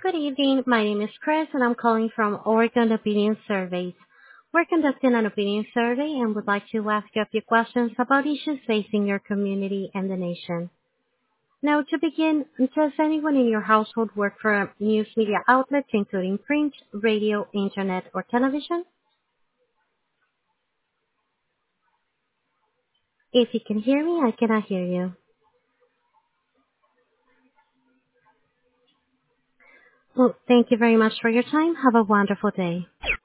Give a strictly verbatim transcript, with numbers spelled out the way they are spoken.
Good evening. My name is Chris, and I'm calling from Oregon Opinion Surveys. We're conducting an opinion survey and would like to ask you a few questions about issues facing your community and the nation. Now, to begin, does anyone in your household work for news media outlets, including print, radio, internet, or television? If you can hear me, I cannot hear you. Well, thank you very much for your time. Have a wonderful day.